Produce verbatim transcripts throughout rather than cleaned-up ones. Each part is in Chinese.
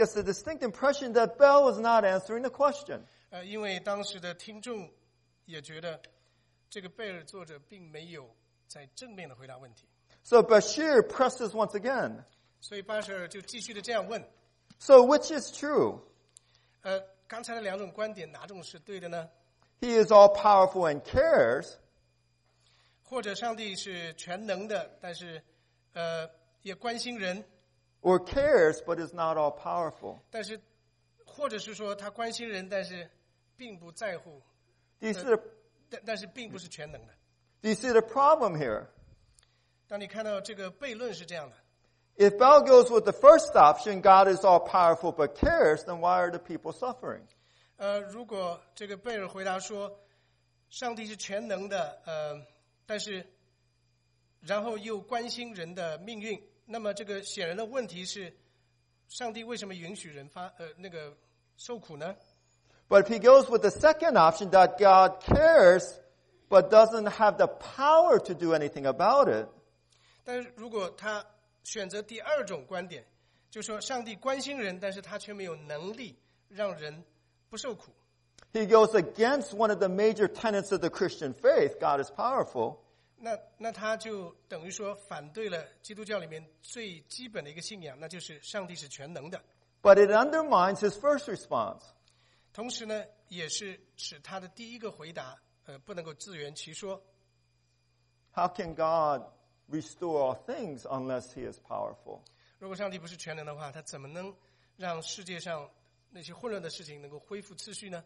It's a distinct impression that Bell was not answering the question. 呃，因为当时的听众也觉得这个贝尔作者并没有在正面的回答问题， So Bashir presses once again. 所以巴舍尔就继续的这样问： So which is true? 呃，刚才的两种观点哪种是对的呢？ He is all powerful and cares, 或者上帝是全能的，但是呃也关心人， or cares but is not all powerful. 但是或者是说他关心人，但是并不在乎， Do you see the, 但但是并不是全能的。 do you see the problem here? 当你看到这个悖论是这样的， If Bell goes with the first option, God is all powerful but cares, then why are the people suffering? 呃，如果这个贝尔回答说上帝是全能的，呃，但是然后又关心人的命运，那么这个显然的问题是，上帝为什么允许人发呃那个受苦呢？ But if he goes with the second option, that God cares but doesn't have the power to do anything about it, 但是如果他选择第二种观点，就说上帝关心人，但是他却没有能力让人不受苦， he goes against one of the major tenets of the Christian faith, God is powerful. 那那他就等于说反对了基督教里面最基本的一个信仰，那就是上帝是全能的。 But it undermines his first response. 同时呢，也是使他的第一个回答，呃，不能够自圆其说。 How can God restore all things unless he is powerful? 如果上帝不是全能的话，他怎么能让世界上那些混乱的事情能够恢复秩序呢？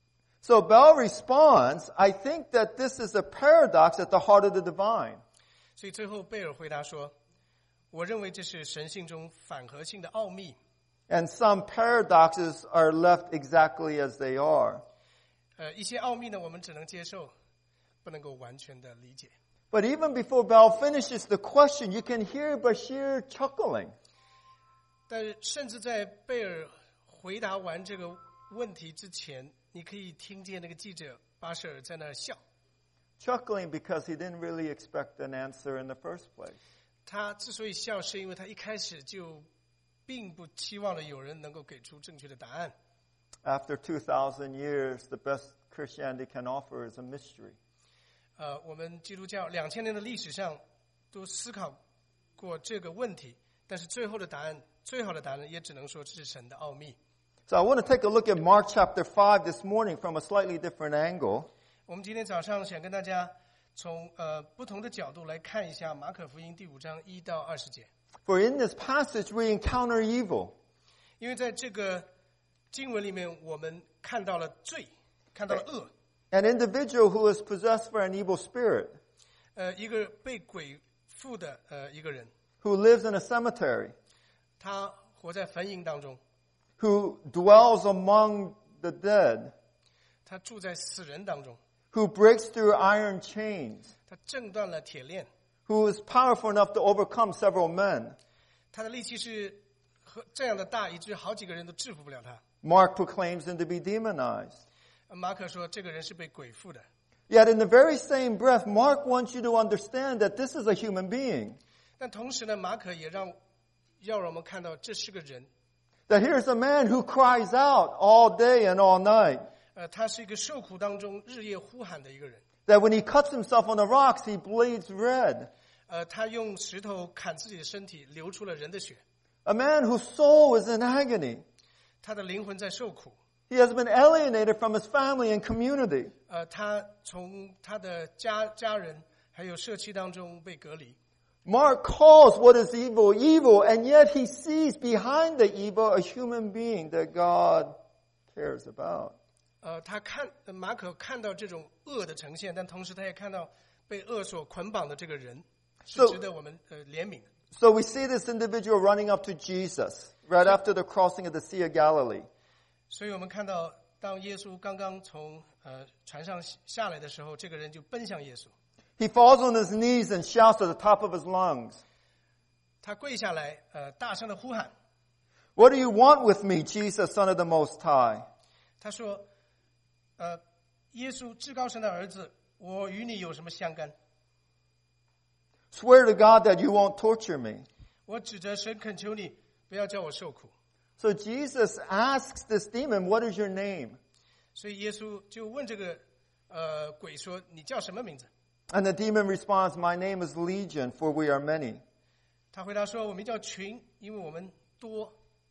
So Bell responds, I think that this is a paradox at the heart of the divine. 所以最后贝尔回答说：“我认为这是神性中反合性的奥秘。 And some paradoxes are left exactly as they are. 呃，一些奥秘呢，我们只能接受，不能够完全的理解。 But even before Bell finishes the question, you can hear Bashir chuckling. 但是，甚至在贝尔回答完这个问题之前，你可以听见那个记者巴舍尔在那儿笑。 Chuckling because he didn't really expect an answer in the first place. 他之所以笑，是因为他一开始就并不期望了有人能够给出正确的答案。 After two thousand years, the best Christianity can offer is a mystery. 呃，我们基督教两千年的历史上都思考过这个问题，但是最后的答案，最好的答案也只能说这是神的奥秘。 So I want to take a look at Mark chapter five this morning from a slightly different angle. 我们今天早上想跟大家从呃不同的角度来看一下马可福音第五章一到二十节， For in this passage we encounter evil. 因为在这个经文里面，我们看到了罪，看到了恶， An individual who is possessed by an evil spirit, 呃，一个被鬼附的呃一个人， who lives in a cemetery, 他活在坟茔当中， who dwells among the dead, 他住在死人当中， who breaks through iron chains, 他挣断了铁链， who is powerful enough to overcome several men. 他的力气是和这样的大，以致好几个人都制服不了他。 Mark proclaims him to be demonized. 马可说这个人是被鬼附的， Yet in the very same breath, Mark wants you to understand that this is a human being. 但同时呢，马可也让要让我们看到这是个人， That here's a man who cries out all day and all night. 呃，他是一个受苦当中日夜呼喊的一个人， That when he cuts himself on the rocks, he bleeds red. 呃，他用石头砍自己的身体，流出了人的血， A man whose soul is in agony. 他的灵魂在受苦， He has been alienated from his family and community. 呃，他从他的家家人还有社区当中被隔离。 Mark calls what is evil evil, and yet he sees behind the evil a human being that God cares about. 呃，他看马可看到这种恶的呈现，但同时他也看到被恶所捆绑的这个人是 So- 值得我们呃怜悯的。 So we see this individual running up to Jesus right after the crossing of the Sea of Galilee. 所以我们看到，当耶稣刚刚从呃船上下来的时候，这个人就奔向耶稣， He falls on his knees and shouts at the top of his lungs, 他跪下来，呃，大声的呼喊， What do you want with me, Jesus, Son of the Most High? 他说：“呃，耶稣至高神的儿子，我与你有什么相干？ Swear to God that you won't torture me. 我指着神恳求你，不要叫我受苦。 So Jesus asks this demon, what is your name? 所以耶稣就问这个呃鬼说：“你叫什么名字？” And the demon responds, my name is Legion, for we are many. 他回答说：“我名叫群，因为我们多。”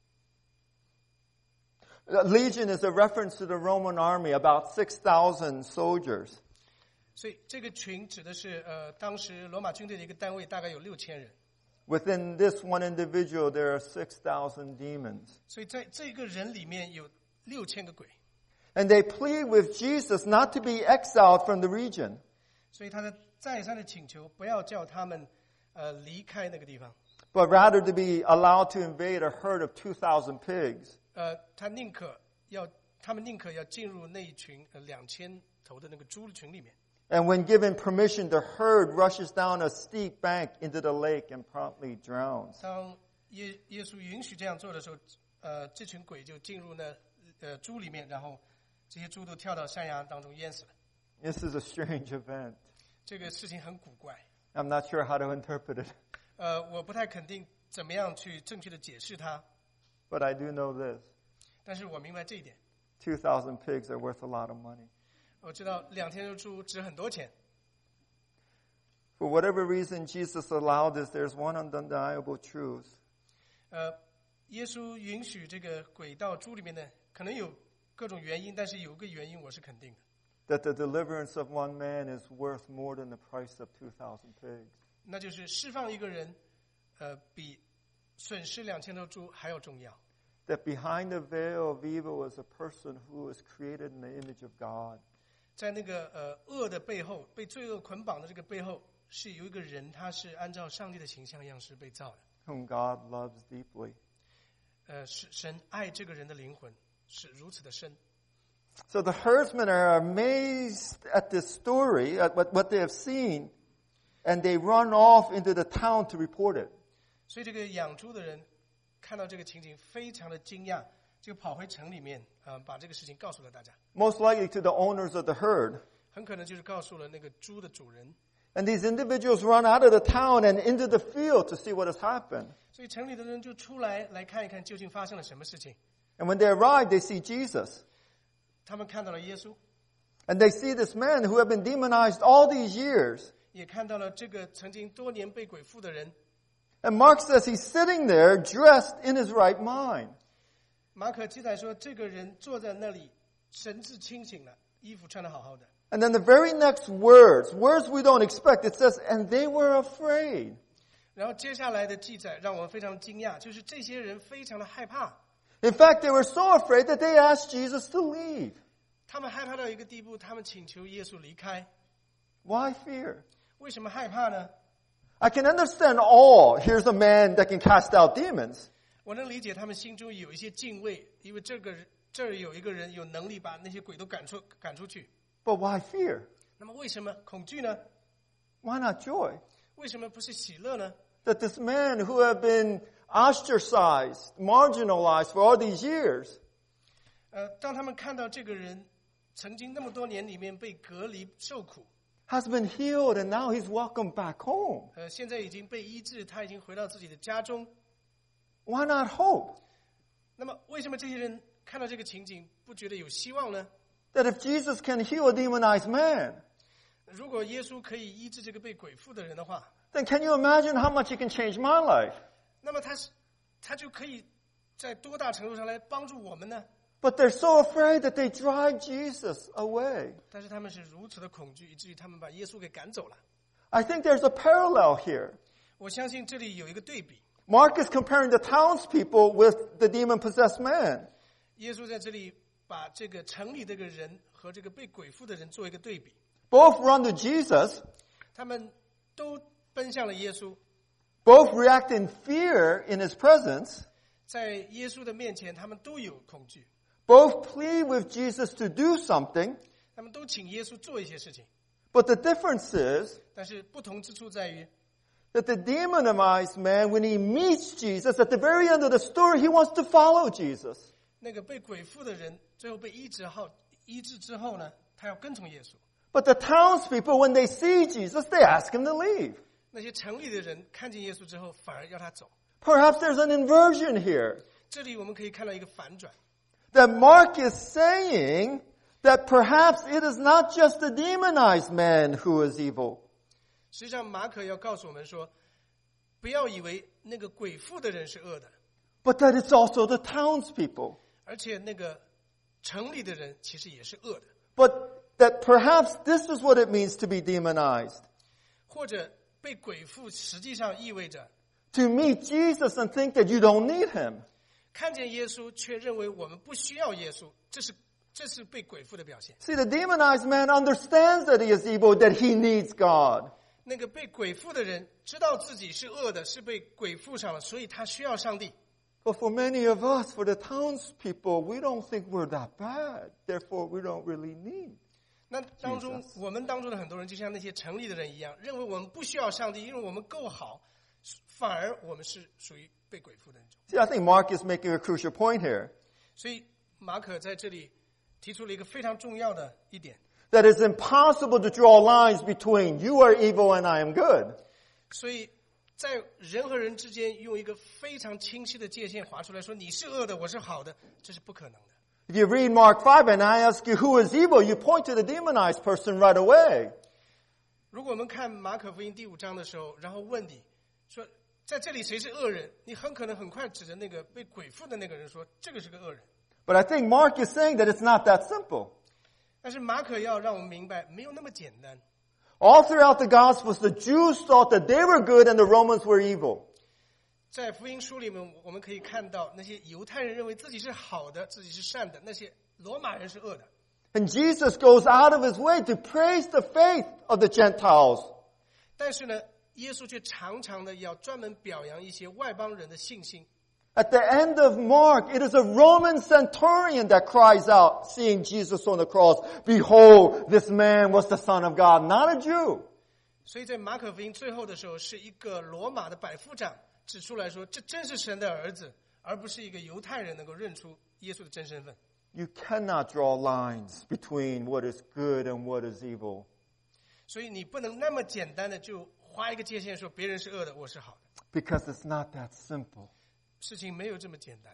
Legion is a reference to the Roman army, about six thousand soldiers. 所以这个群指的是呃当时罗马军队的一个单位，大概有六千人。 Within this one individual, there are six thousand demons. 所以在这个人里面有六千个鬼。 And they plead with Jesus not to be exiled from the region. 所以他的再三的请求，不要叫他们呃离开那个地方， but rather to be allowed to invade a herd of two thousand pigs. 呃，他宁可要他们宁可要进入那一群呃两千头的那个猪群里面。 And when given permission, the herd rushes down a steep bank into the lake and promptly drowns. 当耶耶稣允许这样做的时候，呃，这群鬼就进入那呃猪里面，然后这些猪都跳到山崖当中淹死了。 This is a strange event. 这个事情很古怪， I'm not sure how to interpret it, 呃，我不太肯定怎么样去正确的解释它， but I do know this. 但是我明白这一点， two thousand pigs are worth a lot of money. 我知道两千头猪值很多钱。 For whatever reason Jesus allowed this, there's one undeniable truth. 呃，耶稣允许这个鬼到猪里面呢，可能有各种原因，但是有一个原因我是肯定的， That the deliverance of one man is worth more than the price of two thousand pigs. 那就是释放一个人，呃，比损失两千头猪还要重要。 That behind the veil of evil is a person who is created in the image of God. 在那个呃恶的背后，被罪恶捆绑的这个背后，是有一个人，他是按照上帝的形象样式被造的。 Whom God loves deeply. 呃，是神爱这个人的灵魂是如此的深。 So the herdsmen are amazed at this story, at what, what they have seen, and they run off into the town to report it. 所以这个养猪的人看到这个情景，非常的惊讶，就跑回城里面啊、呃，把这个事情告诉了大家。 Most likely to the owners of the herd. 很可能就是告诉了那个猪的主人。 And these individuals run out of the town and into the field to see what has happened. 所以城里的人就出来来看一看究竟发生了什么事情。 And when they arrive, they see Jesus. 他们看到了耶稣， And they see this man who had been demonized all these years. 也看到了这个曾经多年被鬼附的人。 And Mark says he's sitting there dressed in his right mind. 马可记载说，这个人坐在那里，神志清醒了，衣服穿得好好的。 And then the very next words, words we don't expect, it says, and they were afraid. 然后接下来的记载让我们非常惊讶，就是这些人非常的害怕。 In fact, they were so afraid that they asked Jesus to leave. 他们害怕到一个地步，他们请求耶稣离开。 Why fear? 为什么害怕呢？ I can understand all. Here's a man that can cast out demons. 我能理解他们心中有一些敬畏，因为这个这儿有一个人有能力把那些鬼都赶出赶出去。 But why fear? 那么为什么恐惧呢？ Why not joy? 为什么不是喜乐呢？ That this man who had been ostracized, marginalized for all these years, 呃，当他们看到这个人曾经那么多年里面被隔离受苦， has been healed and now he's welcomed back home. 呃，现在已经被医治，他已经回到自己的家中。 Why not hope? 那么，为什么这些人看到这个情景不觉得有希望呢？ That if Jesus can heal a demonized man, 如果耶稣可以医治这个被鬼附的人的话， then can you imagine how much he can change my life? 那么他是他就可以在多大程度上来帮助我们呢？ But they're so afraid that they drive Jesus away. 但是他们是如此的恐惧，以至于他们把耶稣给赶走了。 I think there's a parallel here. 我相信这里有一个对比。 Mark is comparing the townspeople with the demon-possessed man. 耶稣在这里把这个城里这个人和这个被鬼附的人做一个对比。 Both run to Jesus. 他们都奔向了耶稣， Both react in fear in his presence. 在耶稣的面前，他们都有恐惧， Both plead with Jesus to do something. 他们都请耶稣做一些事情。 But the difference is 但是不同之处在于， that the demonized man, when he meets Jesus, at the very end of the story, he wants to follow Jesus. 那个被鬼附的人最后被医治后，医治之后呢，他要跟从耶稣。 But the townspeople, when they see Jesus, they ask him to leave. 那些城里的人看见耶稣之后，反而要他走。 Perhaps there's an inversion here. 这里我们可以看到一个反转。 That Mark is saying that perhaps it is not just the demonized man who is evil. 实际上，马可要告诉我们说，不要以为那个鬼附的人是恶的， But that it's also the townspeople. 而且那个城里的人其实也是恶的。 But that perhaps this is what it means to be demonized. 或者被鬼附实际上意味着 To meet Jesus and think that you don't need him. 看见耶稣却认为我们不需要耶稣，这是这是被鬼附的表现。 See, the demonized man understands that he is evil, that he needs God. 那个被鬼附的人知道自己是恶的，是被鬼附上了，所以他需要上帝。 But for many of us, for the townspeople, we don't think we're that bad. Therefore, we don't really need. 那当中我们当中的很多人就像那些城里的人一样，认为我们不需要上帝，因为我们够好，反而我们是属于被鬼附的那种。 See, I think Mark is making a crucial point here. 所以马可在这里提出了一个非常重要的一点， That it's impossible to draw lines between you are evil and I am good. 所以在人和人之间用一个非常清晰的界限划出来说，你是恶的，我是好的，这是不可能的。 If you read Mark five and I ask you who is evil, you point to the demonized person right away. 如果我们看马可福音第五章的时候，然后问你说在这里谁是恶人，你很可能很快指着那个被鬼附的那个人说这个是个恶人。 But I think Mark is saying that it's not that simple. 但是马可要让我们明白，没有那么简单。 All throughout the Gospels, the Jews thought that they were good and the Romans were evil. 在福音书里面，我们可以看到那些犹太人认为自己是好的，自己是善的；那些罗马人是恶的。 And Jesus goes out of his way to praise the faith of the Gentiles. 但是呢，耶稣却常常的要专门表扬一些外邦人的信心。 At the end of Mark, it is a Roman centurion that cries out, seeing Jesus on the cross, "Behold, this man was the Son of God," not a Jew. 所以在马可福音最后的时候，是一个罗马的百夫长指出来说，这真是神的儿子，而不是一个犹太人能够认出耶稣的真身份。 You cannot draw lines between what is good and what is evil. 所以你不能那么简单的就划一个界限，说别人是恶的，我是好的。 Because it's not that simple. 事情没有这么简单。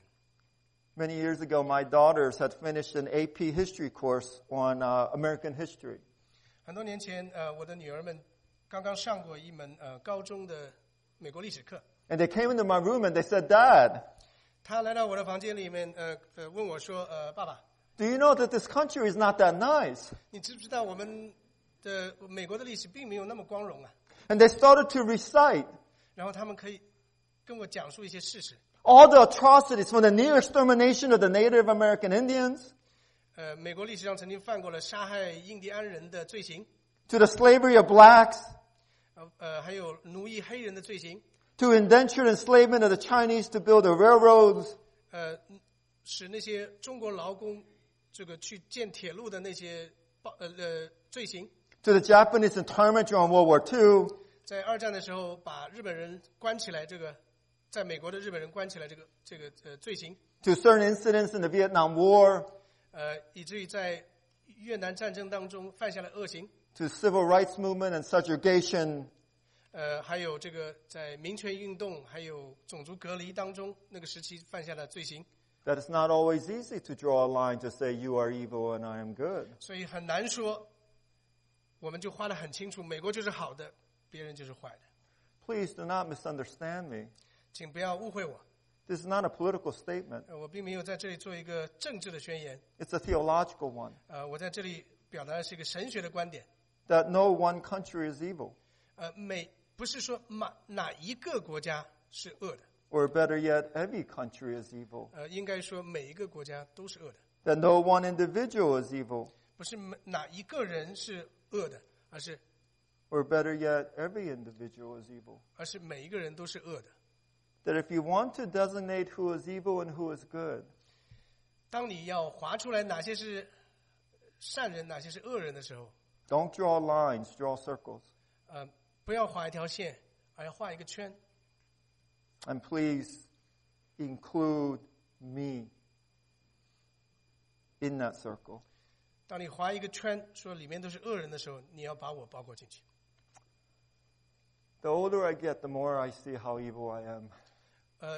Many years ago, my daughters had finished an A P history course on uh, American history. 很多年前，呃，我的女儿们刚刚上过一门呃高中的美国历史课。 And they came into my room and they said, "Dad, 她来到我的房间里面，呃呃，问我说，呃，爸爸， do you know that this country is not that nice?" 你知不知道我们的美国的历史并没有那么光荣啊？ And they started to recite 然后他们可以跟我讲述一些事实。 all the atrocities from the near extermination of the Native American Indians 呃，美国历史上曾经犯过了杀害印第安人的罪行， to the slavery of blacks 呃呃，还有奴役黑人的罪行， to indentured enslavement of the Chinese to build the railroads 呃，使那些中国劳工这个去建铁路的那些暴呃呃罪行， to the Japanese internment during World War Two 在二战的时候把日本人关起来，这个在美国的日本人关起来这个这个呃罪行， to certain incidents in the Vietnam War 呃，以至于在越南战争当中犯下了恶行， to civil rights movement and segregation 呃，还有这个在民权运动还有种族隔离当中那个时期犯下的罪行， that it's not always easy to draw a line to say you are evil and I am good. 所以很难说，我们就画得很清楚，美国就是好的，别人就是坏的。 Please do not misunderstand me. 请不要误会我， This is not a political statement. 呃我并没有在这里做一个政治的宣言， It's a theological one. 呃，我在这里表达的是一个神学的观点， That no one country is evil. 呃，每不是说哪哪一个国家是恶的， Or better yet, every country is evil. 呃，应该说每一个国家都是恶的， That no one individual is evil. 不是每哪一个人是恶的，而是 Or better yet, every individual is evil. 而是每一个人都是恶的。 That if you want to designate who is evil and who is good, 当你要划出来哪些是善人，哪些是恶人的时候， don't draw lines, draw circles. 呃，不要画一条线，而要画一个圈。 And please include me in that circle. 当你划一个圈，说里面都是恶人的时候，你要把我包括进去。 The older I get, the more I see how evil I am. 呃，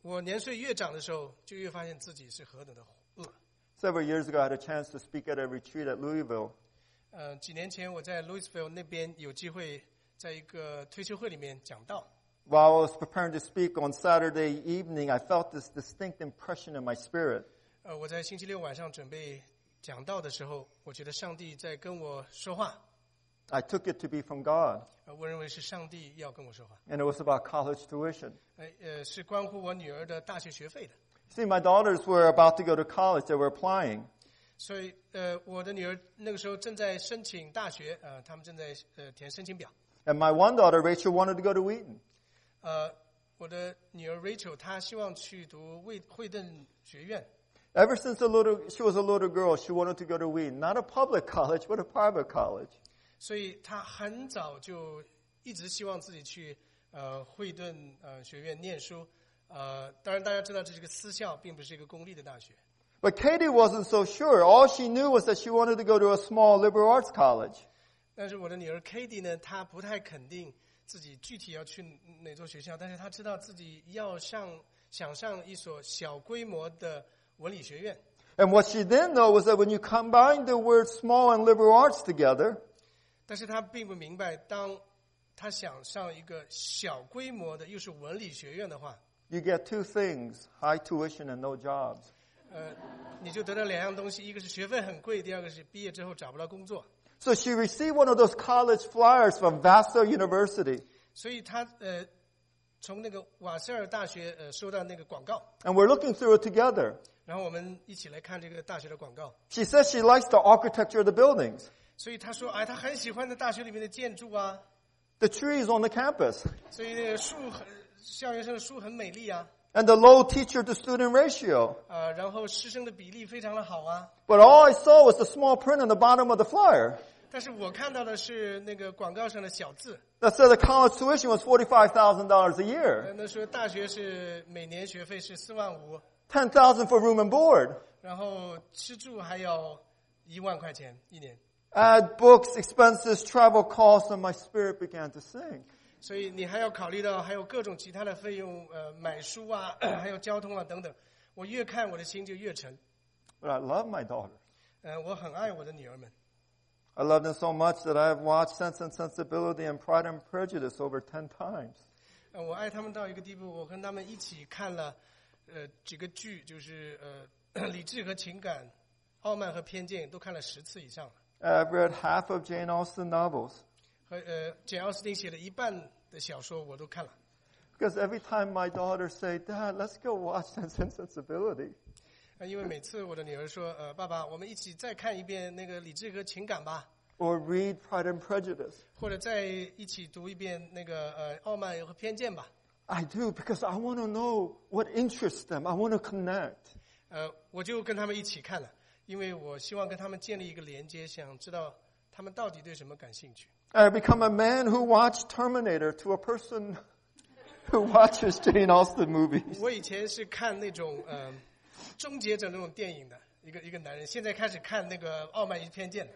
我年岁越长的时候，就越发现自己是何等的恶。 Several years ago, I had a chance to speak at a retreat at Louisville. 呃，几年前我在 Louisville 那边有机会在一个退休会里面讲道。 While I was preparing to speak on Saturday evening, I felt this distinct impression in my spirit. 呃，我在星期六晚上准备讲道的时候，我觉得上帝在跟我说话。 I took it to be from God. 呃，我认为是上帝要跟我说话。 And it was about college tuition. 呃呃，是关乎我女儿的大学学费的。 See, my daughters were about to go to college. They were applying. 所以，呃，我的女儿那个时候正在申请大学，呃，他们正在呃填申请表。 And my one daughter, Rachel, wanted to go to Wheaton. 呃，我的女儿 Rachel 她希望去读惠惠顿学院。 Ever since a little, she was a little girl, she wanted to go to Wheaton. Not a public college, but a private college. 所以她很早就一直希望自己去呃惠顿呃学院念书。呃，当然大家知道这是个私校，并不是一个公立的大学。 But Katie wasn't so sure. All she knew was that she wanted to go to a small liberal arts college. 但是我的女儿 Katie 呢，她不太肯定自己具体要去哪座学校，但是她知道自己要上想上一所小规模的文理学院。 And what she didn't know was that when you combine the words small and liberal arts together, 但是她并不明白，当她想上一个小规模的又是文理学院的话， you get two things, high tuition and no jobs. 呃，你就得到两样东西，一个是学费很贵，第二个是毕业之后找不到工作。 So she received one of those college flyers from Vassar University. 所以她呃从那个瓦塞尔大学呃收到那个广告， And we're looking through it together. 然后我们一起来看这个大学的广告。 She says she likes the architecture of the buildings, 所以她说，哎，她很喜欢的大学里面的建筑啊， the trees on the campus, 所以那个树很，校园上的树很美丽啊， and the low teacher-to-student ratio. 啊、然后师生的比例非常的好啊。 But all I saw was the small print on the bottom of the flyer 但是我看到的是那个广告上的小字， that said the college tuition was forty-five thousand dollars a 呃 year, 那说大学是每年学费是四万五， ten thousand dollars for room and board. 然后吃住还要一万块钱一年。 Add books, expenses, travel costs, and my spirit began to sing. 所以你还要考虑到还有各种其他的费用，呃，买书啊，还有交通啊等等。我越看我的心就越沉。 But I love my daughters. 呃，我很爱我的女儿们。 I love them so much that I have watched Sense and Sensibility and Pride and Prejudice over ten times. 呃，我爱他们到一个地步，我跟他们一起看了，呃，几个剧，就是呃，理智和情感、傲慢和偏见都看了十次以上了。 I've read half of Jane Austen novels 和呃，简奥斯汀写了一半的小说我都看了。 because every time my daughters say, "Dad, let's go watch Sense and Sensibility," 呃，因为每次我的女儿说，呃，爸爸，我们一起再看一遍那个理智和情感吧， or read Pride and Prejudice, 或者再一起读一遍那个呃傲慢和偏见吧。 I do because I want to know what interests them. I want to connect. 呃，我就跟他们一起看了，因为我希望跟他们建立一个连接，想知道他们到底对什么感兴趣。 I become a man who watched Terminator to a person who watches Jane Austen movies. 我以前是看那种呃终结者那种电影的一个一个男人，现在开始看那个傲慢与偏见了。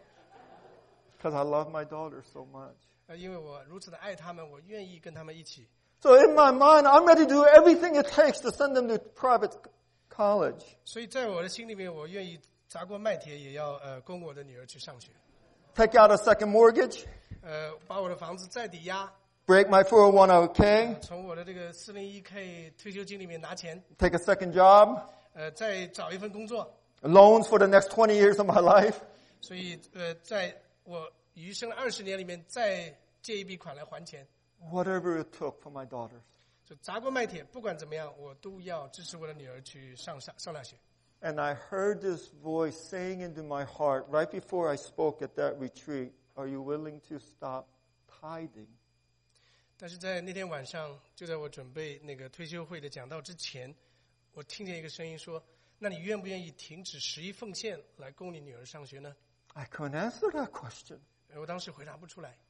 Because I love my daughters so much. 呃，因为我如此的爱他们，我愿意跟他们一起。 So in my mind, I'm ready to do everything it takes to send them to private college. 所以在我的心里面，我愿意砸锅卖铁，也要呃供我的女儿去上学。 Take out a second mortgage, 呃，把我的房子再抵押， break my four oh one k, 从我的这个四零一 k 退休金里面拿钱， take a second job, 呃，再找一份工作。 loans for the next twenty years of my life. 所以呃，在我余生二十年里面，再借一笔款来还钱。 Whatever it took for my daughters. 就砸锅卖铁，不管怎么样，我都要支持我的女儿去上上上大学。 And I heard this voice saying into my heart right before I spoke at that retreat, "Are you willing to stop tithing?" 但是在那天晚上，就在我准备那个退休会的讲道之前，我听见一个声音说：“那你愿不愿意停止十一奉献来供你女儿上学呢 I couldn't answer that question. ？” 我当时回答不出来。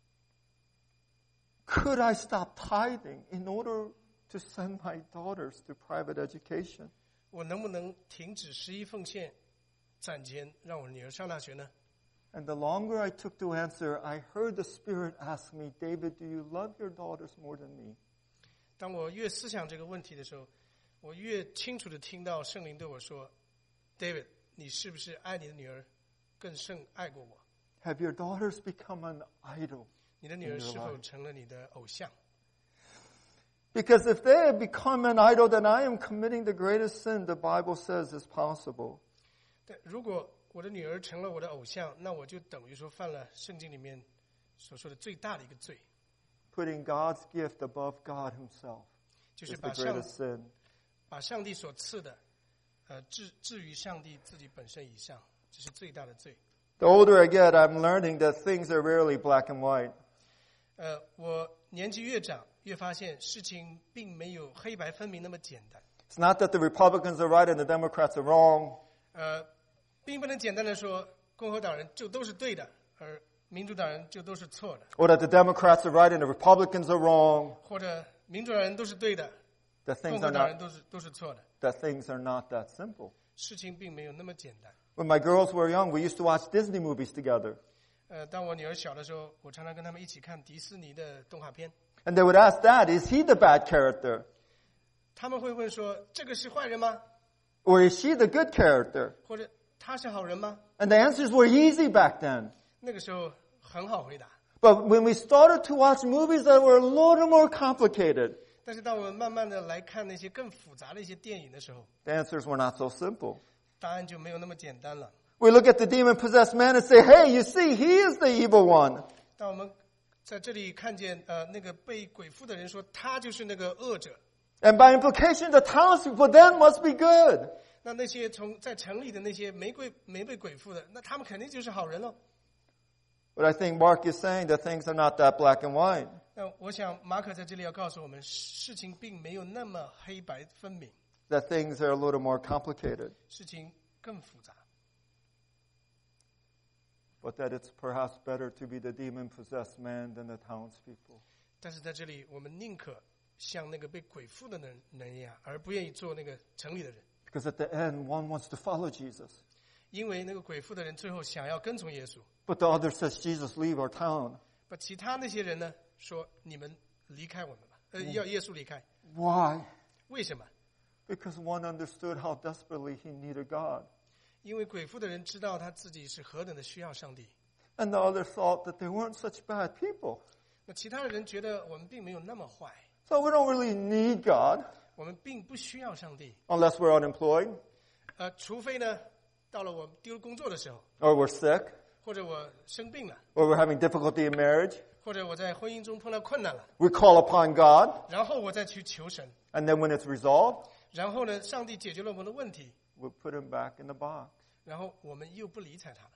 Could I stop tithing in order to send my daughters to private education? 我能不能停止十一奉献，攒钱让我女儿上大学呢？ And the longer I took to answer, I heard the Spirit ask me, "David, do you love your daughters more than me?" 当我越思想这个问题的时候， 我越清楚的听到圣灵对我说 ，David， 你是不是爱你的女儿更胜爱过我？ Have your daughters become an idol? 你的女儿是否成了你的偶像？ Because if they have become an idol, then I am committing the greatest sin the Bible says is possible. 对，如果我的女儿成了我的偶像，那我就等于说犯了圣经里面所说的最大的一个罪， Putting God's gift above God himself 就 is 是 the 把上 greatest sin. 把上帝所赐的，呃，置置于上帝自己本身以上，这是最大的罪。 The older I get, I'm learning that things are rarely black and white. 呃，我年纪越长，越发现事情并没有黑白分明那么简单。 It's not that the Republicans are right and the Democrats are wrong. 呃，并不能简单的说共和党人就都是对的，而民主党人就都是错的， Or that the Democrats are right and the Republicans are wrong. 或者民主党人都是对的， That 共 things 和 are 党人 not, 都是都是错的。 that things are not that simple. 事情并没有那么简单。 When my girls were young, we used to watch Disney movies together. 呃，当我女儿小的时候，我常常跟他们一起看迪士尼的动画片。 And they would ask Dad, is he the bad character? 他们会问说：“这个是坏人吗？ Or is she the good character? 或者他是好人吗 And the answers were easy back then.？” 那个时候很好回答。 But when we started to watch movies that were a little more complicated, 但是当我们慢慢的来看那些更复杂的一些电影的时候， the answers were not so simple. 答案就没有那么简单了。 We look at the demon-possessed man and say, hey, you see, he is the evil one. 当我们在这里看见呃那个被鬼附的人说他就是那个恶者， And by implication, the townspeople then must be good. 那那些从在城里的那些没鬼没被鬼附的，那他们肯定就是好人喽。 But I think Mark is saying that things are not that black and white. 那我想马可在这里要告诉我们，事情并没有那么黑白分明， That things are a little more complicated. 事情更复杂。 But that it's perhaps better to be the demon-possessed man than the townspeople. 但是在这里，我们宁可像那个被鬼附的人人一样，而不愿意做那个城里的人， Because at the end, one wants to follow Jesus. 因为那个鬼附的人最后想要跟从耶稣， But the other says, Jesus, leave our town. 把其他那些人呢说：“你们离开我们吧，呃，要耶稣离开。 Why? ” 为什么？ Because one understood how desperately he needed God. 因为鬼附的人知道他自己是何等的需要上帝， And the other thought that they weren't such bad people. 那其他的人觉得我们并没有那么坏， So we don't really need God 我们并不需要上帝， unless we're unemployed 呃，除非呢，到了我丢了工作的时候， or we're sick 或者我生病了， or we're having difficulty in marriage. 或者我在婚姻中碰到困难了， We call upon God. 然后我再去求神， And then when it's resolved, 然后呢，上帝解决了我们的问题， we'll put him back in the box. 然后我们又不理睬他了，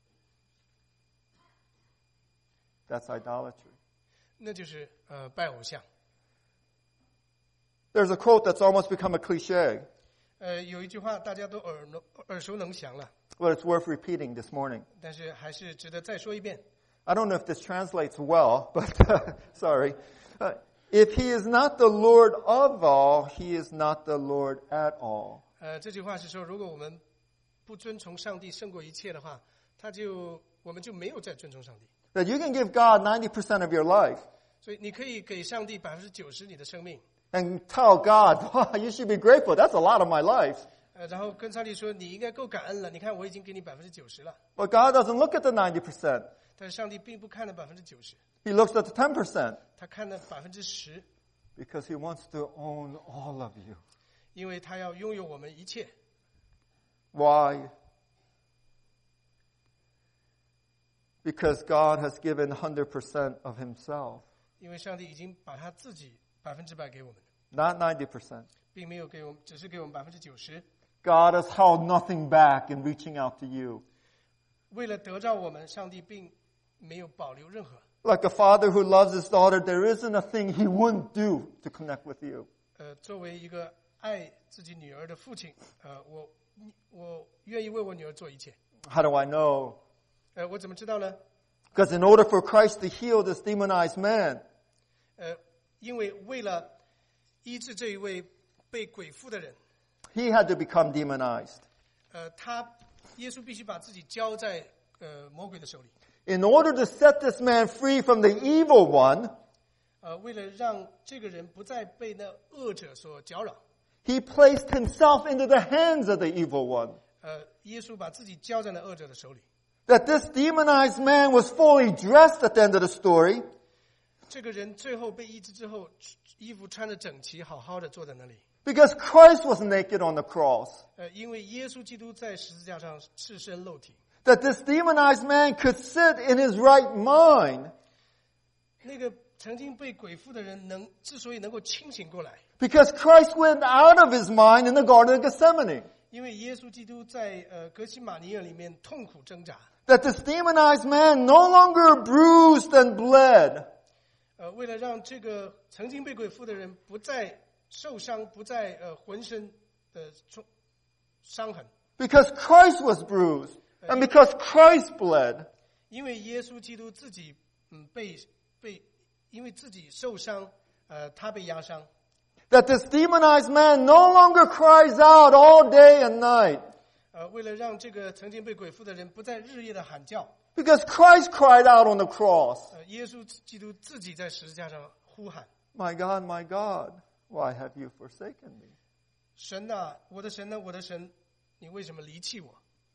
That's idolatry. 那就是呃拜偶像。 There's a quote that's almost become a cliche, 呃，有一句话大家都耳能耳熟能详了， but it's worth repeating this morning. 但是还是值得再说一遍。 I don't know if this translates well, but sorry. Uh, if he is not the Lord of all, he is not the Lord at all. 呃，这句话是说，如果我们不遵从上帝胜过一切的话，他就我们就没有再遵从上帝。 That you can give God ninety percent of your life 所以你可以给上帝百分之九十你的生命， and tell God, wow, you should be grateful. That's a lot of my life. 呃，然后跟上帝说你应该够感恩了。你看我已经给你百分之九十了， But God doesn't look at the ninety percent. 但是上帝并不看那百分之九十， He looks at the ten percent 他看那百分之十， because he wants to own all of you. 因为他要拥有我们一切。 Why? Because God has given one hundred percent of himself, 因为上帝已经把他自己百分之百给我们， not ninety percent. 并没有给我们，只是给我们百分之九十。 God has held nothing back in reaching out to you. 为了得到我们，上帝并没有保留任何。 Like a father who loves his daughter, there isn't a thing he wouldn't do to connect with you. 呃，作为一个爱自己女儿的父亲，呃，我我愿意为我女儿做一切。 How do I know? 呃，我怎么知道呢？ Because in order for Christ to heal this demonized man, 呃，因为为了医治这一位被鬼附的人， he had to become demonized. 呃，他耶稣必须把自己交在呃魔鬼的手里。 In order to set this man free from the evil one, 呃，为了让这个人不再被那恶者所搅扰， He placed himself into the hands of the evil one. 呃，耶稣把自己交在了恶者的手里。 That this demonized man was fully dressed at the end of the story. 这个人最后被医治之后，衣服穿得整齐，好好的坐在那里。 Because Christ was naked on the cross. 呃，因为耶稣基督在十字架上赤身露体。 That this demonized man could sit in his right mind. 那个曾经被鬼附的人能之所以能够清醒过来， Because Christ went out of his mind in the Garden of Gethsemane. 因为耶稣基督在呃格西马尼园里面痛苦挣扎。 That this demonized man no longer bruised and bled. 呃，为了让这个曾经被鬼附的人不再受伤，不再呃浑身的伤痕。 Because Christ was bruised. And because Christ bled. 因为耶稣基督自己嗯被被因为自己受伤，呃，他被压伤。 That this demonized man no longer cries out all day and night. 呃，为了让这个曾经被鬼附的人不再日夜的喊叫。 Because Christ cried out on the cross. 呃，耶稣基督自己在十字架上呼喊 My God, my God, why have you forsaken me? 神啊，我的神啊，我的神，你为什么离弃我？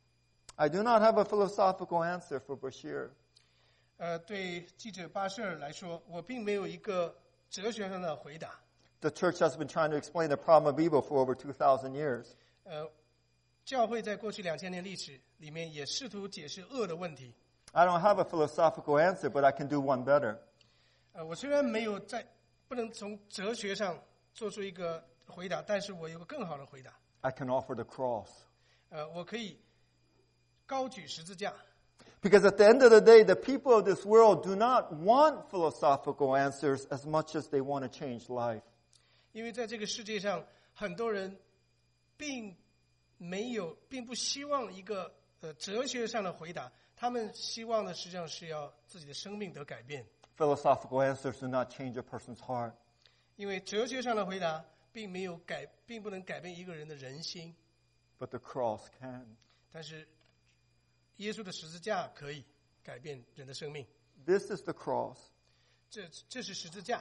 I do not have a philosophical answer for Bashir. 呃，对记者巴舍尔来说，我并没有一个哲学上的回答。 The church has been trying to explain the problem of evil for over two thousand years. 呃，教会在过去两千年历史里面也试图解释恶的问题。 I don't have a philosophical answer, but I can do one better. 呃，我虽然没有在不能从哲学上做出一个回答，但是我有个更好的回答。 I can offer the cross. 呃，我可以高举十字架。 Because at the end of the day, the people of this world do not want philosophical answers as much as they want to change life. 因为在这个世界上，很多人并没有，并不希望一个呃哲学上的回答，他们希望的实际上是要自己的生命得改变。 Philosophical answers do not change a person's heart. 因为哲学上的回答并没有改，并不能改变一个人的人心， But the cross can. 但是耶稣的十字架可以改变人的生命。 This is the cross. 这这是十字架，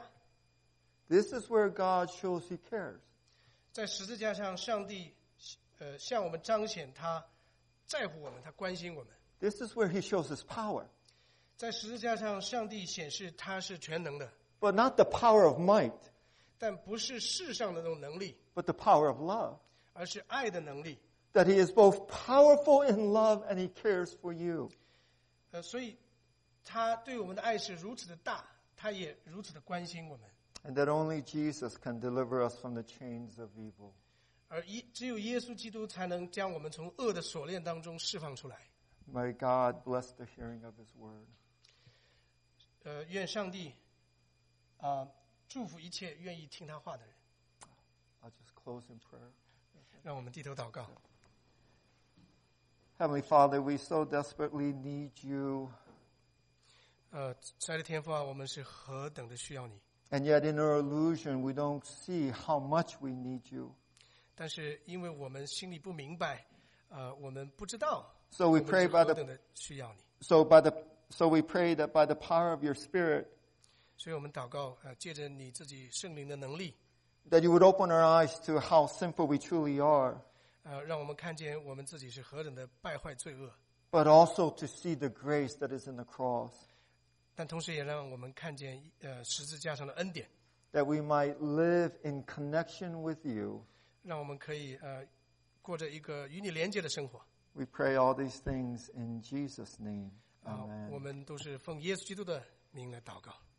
This is where God shows He cares. 在十字架上，上帝呃向我们彰显他在乎我们，他关心我们。 This is where He shows His power. 在十字架上，上帝显示他是全能的， But not the power of might, 但不是世上的那种能力， but the power of love. 而是爱的能力。 That He is both powerful in love and He cares for you. 呃，所以他对我们的爱是如此的大，他也如此的关心我们。 And that only Jesus can deliver us from the chains of evil. 而一只有耶稣基督才能将我们从恶的锁链当中释放出来。 May God bless the hearing of His word. 呃，愿上帝啊、呃、祝福一切愿意听他话的人。 I'll just close in prayer. 让我们低头祷告。 Heavenly Father, we so desperately need you. 呃，亲爱的天父啊，我们是何等的需要你。 And yet in our illusion, we don't see how much we need you. 但是因为我们心里不明白，呃，我们不知道， So we 我们 pray 是 by 何 the 等的需要你。 so by the so we pray that by the power of your Spirit, 所以我们祷告，呃，借着你自己圣灵的能力， that you would open our eyes to how sinful we truly are, 呃，让我们看见我们自己是何等的败坏罪恶， but also to see the grace that is in the cross, 但同时也让我们看见，呃，十字架上的恩典， that we might live in connection with you. 让我们可以呃过着一个与你连接的生活。 We pray all these things in Jesus' name. 啊、 Amen. 我们都是奉耶稣基督的名来祷告。